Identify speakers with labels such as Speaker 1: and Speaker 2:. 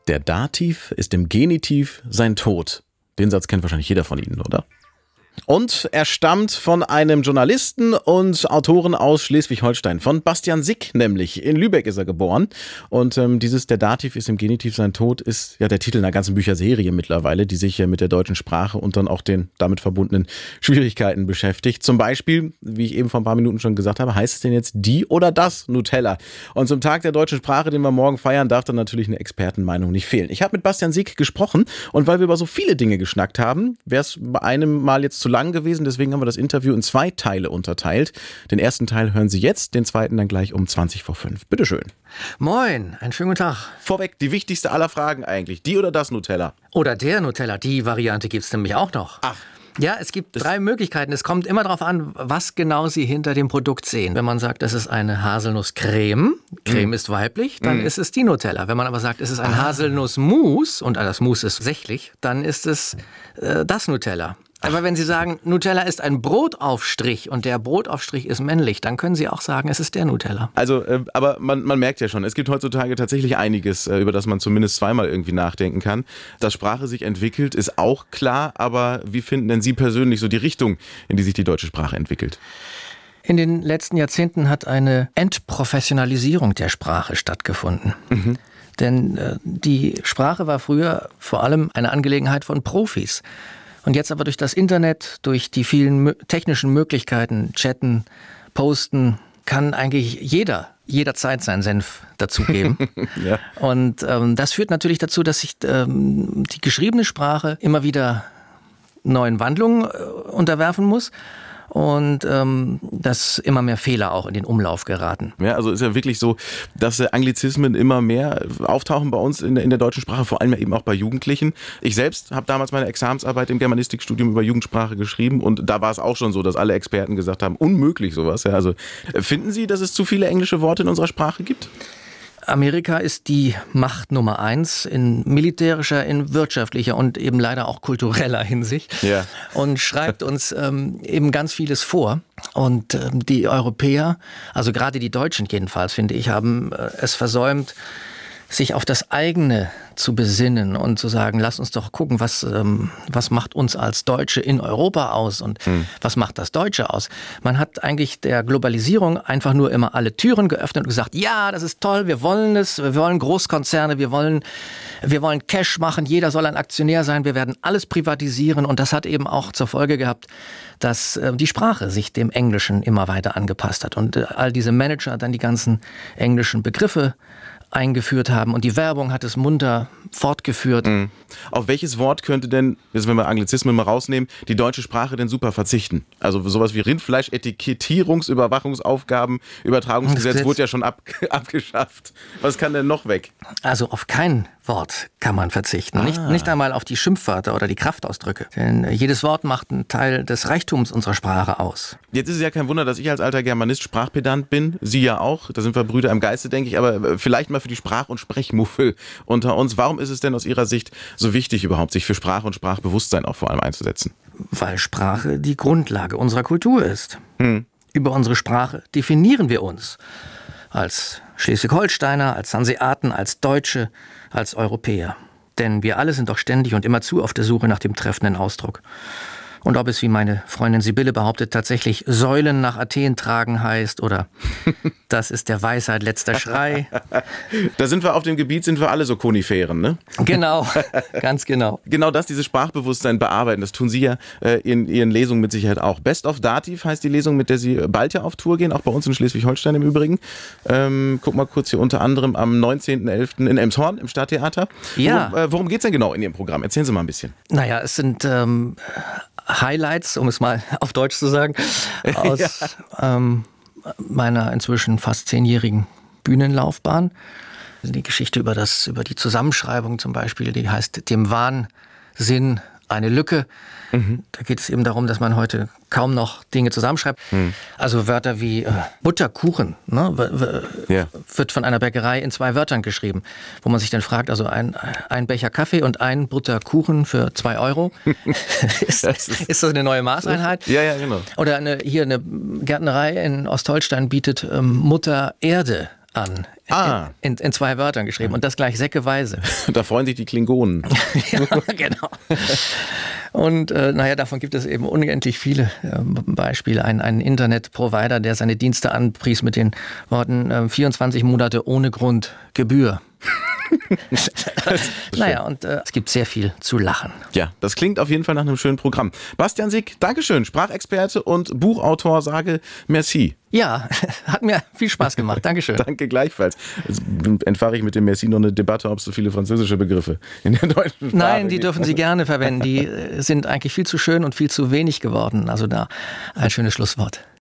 Speaker 1: Der Dativ ist im Genitiv sein Tod. Den Satz kennt wahrscheinlich jeder von Ihnen, oder? Und er stammt von einem Journalisten und Autoren aus Schleswig-Holstein, von Bastian Sick nämlich. In Lübeck ist er geboren. Und Der Dativ ist im Genitiv sein Tod ist ja der Titel einer ganzen Bücherserie mittlerweile, die sich mit der deutschen Sprache und dann auch den damit verbundenen Schwierigkeiten beschäftigt. Zum Beispiel, wie ich eben vor ein paar Minuten schon gesagt habe, heißt es denn jetzt die oder das Nutella? Und zum Tag der deutschen Sprache, den wir morgen feiern, darf dann natürlich eine Expertenmeinung nicht fehlen. Ich habe mit Bastian Sick gesprochen und weil wir über so viele Dinge geschnackt haben, wäre es bei einem Mal jetzt zu lang gewesen, deswegen haben wir das Interview in 2 Teile unterteilt. Den ersten Teil hören Sie jetzt, den zweiten dann gleich um 5:20. Bitteschön.
Speaker 2: Moin, einen schönen guten Tag.
Speaker 1: Vorweg, die wichtigste aller Fragen eigentlich. Die oder das Nutella?
Speaker 2: Oder der Nutella, die Variante gibt es nämlich auch noch.
Speaker 1: Ach.
Speaker 2: Ja, es gibt 3 Möglichkeiten. Es kommt immer darauf an, was genau Sie hinter dem Produkt sehen. Wenn man sagt, es ist eine Haselnusscreme, Creme ist weiblich, dann ist es die Nutella. Wenn man aber sagt, es ist ein Haselnussmus und das Mus ist sächlich, dann ist es das Nutella. Aber wenn Sie sagen, Nutella ist ein Brotaufstrich und der Brotaufstrich ist männlich, dann können Sie auch sagen, es ist der Nutella.
Speaker 1: Also, aber man merkt ja schon, es gibt heutzutage tatsächlich einiges, über das man zumindest zweimal irgendwie nachdenken kann. Dass Sprache sich entwickelt, ist auch klar, aber wie finden denn Sie persönlich so die Richtung, in die sich die deutsche Sprache entwickelt?
Speaker 2: In den letzten Jahrzehnten hat eine Entprofessionalisierung der Sprache stattgefunden. Denn die Sprache war früher vor allem eine Angelegenheit von Profis. Und jetzt aber durch das Internet, durch die vielen technischen Möglichkeiten, chatten, posten, kann eigentlich jederzeit seinen Senf dazugeben.
Speaker 1: Ja.
Speaker 2: Und das führt natürlich dazu, dass sich die geschriebene Sprache immer wieder neuen Wandlungen unterwerfen muss. Und dass immer mehr Fehler auch in den Umlauf geraten.
Speaker 1: Ja, also ist ja wirklich so, dass Anglizismen immer mehr auftauchen bei uns in der deutschen Sprache, vor allem eben auch bei Jugendlichen. Ich selbst habe damals meine Examensarbeit im Germanistikstudium über Jugendsprache geschrieben und da war es auch schon so, dass alle Experten gesagt haben, unmöglich sowas. Ja, also finden Sie, dass es zu viele englische Worte in unserer Sprache gibt?
Speaker 2: Amerika ist die Macht Nummer 1 in militärischer, in wirtschaftlicher und eben leider auch kultureller Hinsicht und schreibt uns eben ganz vieles vor. Und die Europäer, also gerade die Deutschen jedenfalls, finde ich, haben es versäumt, sich auf das eigene zu besinnen und zu sagen, lass uns doch gucken, was macht uns als Deutsche in Europa aus und was macht das Deutsche aus. Man hat eigentlich der Globalisierung einfach nur immer alle Türen geöffnet und gesagt, ja, das ist toll, wir wollen es, wir wollen Großkonzerne, wir wollen Cash machen, jeder soll ein Aktionär sein, wir werden alles privatisieren und das hat eben auch zur Folge gehabt, dass die Sprache sich dem Englischen immer weiter angepasst hat und all diese Manager dann die ganzen englischen Begriffe eingeführt haben und die Werbung hat es munter fortgeführt.
Speaker 1: Auf welches Wort könnte denn, jetzt wenn wir Anglizismen mal rausnehmen, die deutsche Sprache denn super verzichten? Also sowas wie Rindfleisch, Etikettierungsüberwachungsaufgaben, Übertragungsgesetz wurde ja schon abgeschafft. Was kann denn noch weg?
Speaker 2: Also auf kein Wort kann man verzichten. Nicht einmal auf die Schimpfwörter oder die Kraftausdrücke. Denn jedes Wort macht einen Teil des Reichtums unserer Sprache aus.
Speaker 1: Jetzt ist es ja kein Wunder, dass ich als alter Germanist Sprachpedant bin. Sie ja auch. Da sind wir Brüder im Geiste, denke ich. Aber vielleicht mal für die Sprach- und Sprechmuffel unter uns. Warum ist es denn aus Ihrer Sicht so wichtig überhaupt, sich für Sprache und Sprachbewusstsein auch vor allem einzusetzen?
Speaker 2: Weil Sprache die Grundlage unserer Kultur ist. Über unsere Sprache definieren wir uns. Als Schleswig-Holsteiner, als Hanseaten, als Deutsche, als Europäer. Denn wir alle sind doch ständig und immerzu auf der Suche nach dem treffenden Ausdruck. Und ob es, wie meine Freundin Sibylle behauptet, tatsächlich Säulen nach Athen tragen heißt oder das ist der Weisheit letzter Schrei.
Speaker 1: Da sind wir auf dem Gebiet, sind wir alle so Koniferen, ne?
Speaker 2: Genau, ganz genau.
Speaker 1: Genau das, dieses Sprachbewusstsein bearbeiten, das tun Sie ja in Ihren Lesungen mit Sicherheit auch. Best of Dativ heißt die Lesung, mit der Sie bald ja auf Tour gehen, auch bei uns in Schleswig-Holstein im Übrigen. Guck mal kurz hier unter anderem am 19.11. in Elmshorn im Stadttheater.
Speaker 2: Ja.
Speaker 1: Worum geht es denn genau in Ihrem Programm? Erzählen Sie mal ein bisschen.
Speaker 2: Naja, es sind Highlights, um es mal auf Deutsch zu sagen, aus meiner inzwischen fast 10-jährigen Bühnenlaufbahn. Die Geschichte über die Zusammenschreibung zum Beispiel, die heißt Dem Wahnsinn eine Lücke. Da geht es eben darum, dass man heute kaum noch Dinge zusammenschreibt. Also Wörter wie Butterkuchen, ne, wird von einer Bäckerei in 2 Wörtern geschrieben, wo man sich dann fragt, also ein Becher Kaffee und ein Butterkuchen für 2 €. ist das eine neue Maßeinheit?
Speaker 1: Ja, genau.
Speaker 2: Oder eine Gärtnerei in Ostholstein bietet Mutter Erde an. In 2 Wörtern geschrieben und das gleich säckeweise.
Speaker 1: Da freuen sich die Klingonen.
Speaker 2: Ja, genau. Und davon gibt es eben unendlich viele Beispiele. Ein Internetprovider, der seine Dienste anpries mit den Worten 24 Monate ohne Grund Gebühr. Und es gibt sehr viel zu lachen.
Speaker 1: Ja, das klingt auf jeden Fall nach einem schönen Programm. Bastian Sick, Dankeschön, Sprachexperte und Buchautor, sage merci.
Speaker 2: Ja, hat mir viel Spaß gemacht. Dankeschön.
Speaker 1: Danke gleichfalls. Jetzt entfahre ich mit dem Merci noch eine Debatte, ob es so viele französische Begriffe in der deutschen Sprache
Speaker 2: Nein, die dürfen Sie gerne verwenden. Die sind eigentlich viel zu schön und viel zu wenig geworden. Also da ein schönes Schlusswort.